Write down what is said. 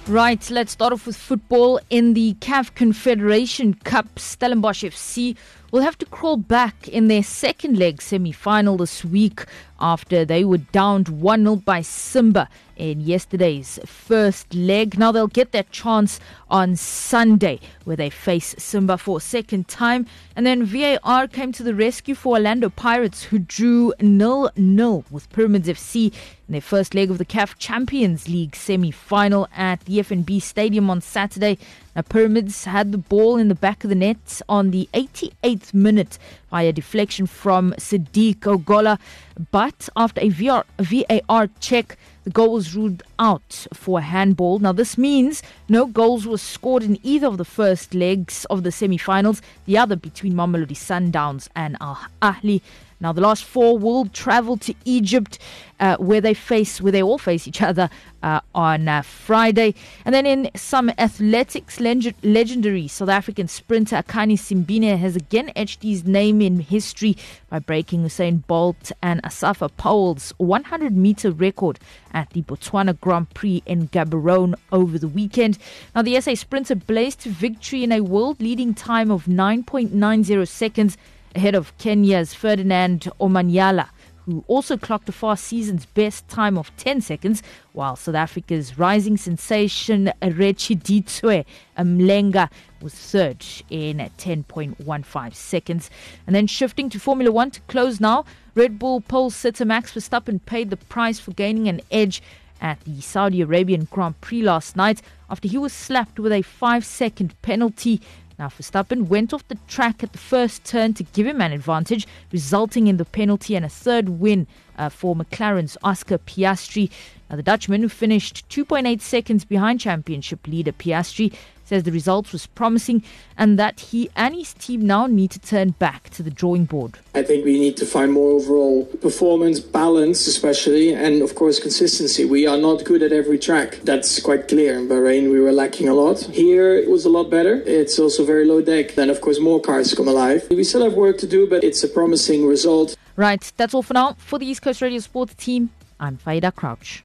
Right, let's start off with football. In the CAF Confederation Cup, Stellenbosch FC will have to crawl back in their second leg semi-final this week after they were downed 1-0 by Simba in yesterday's first leg. Now they'll get that chance on Sunday where they face Simba for a second time. And then VAR came to the rescue for Orlando Pirates, who drew 0-0 with Pyramids FC in their first leg of the CAF Champions League semi-final at the FNB Stadium on Saturday. Now, Pyramids had the ball in the back of the net on the 88th minute via deflection from Sadiq Ogola, but after a VAR check, the goal was ruled out for a handball. Now, this means no goals were scored in either of the first legs of the semi-finals, the other between Mamelodi Sundowns and Al Ahly. Now, the last four will travel to Egypt, where they all face each other on Friday. And then in some athletics, legendary South African sprinter Akani Simbine has again etched his name in history by breaking Usain Bolt and Asafa Powell's 100-meter record at the Botswana Grand Prix in Gaborone over the weekend. Now, the SA sprinter blazed to victory in a world-leading time of 9.90 seconds, ahead of Kenya's Ferdinand Omanyala, who also clocked a fast season's best time of 10 seconds, while South Africa's rising sensation Rechiditswe Mlenga was third in 10.15 seconds. And then shifting to Formula One to close now, Red Bull pole sitter Max Verstappen paid the price for gaining an edge at the Saudi Arabian Grand Prix last night after he was slapped with a 5-second penalty. Now, Verstappen went off the track at the first turn to give him an advantage, resulting in the penalty and a third win for McLaren's Oscar Piastri. Now, the Dutchman, who finished 2.8 seconds behind championship leader Piastri, says the result was promising and that he and his team now need to turn back to the drawing board. I think we need to find more overall performance, balance especially, and of course consistency. We are not good at every track. That's quite clear. In Bahrain we were lacking a lot. Here it was a lot better. It's also very low deck. Then of course more cars come alive. We still have work to do, but it's a promising result. Right, that's all for now. For the East Coast Radio Sports team, I'm Faida Crouch.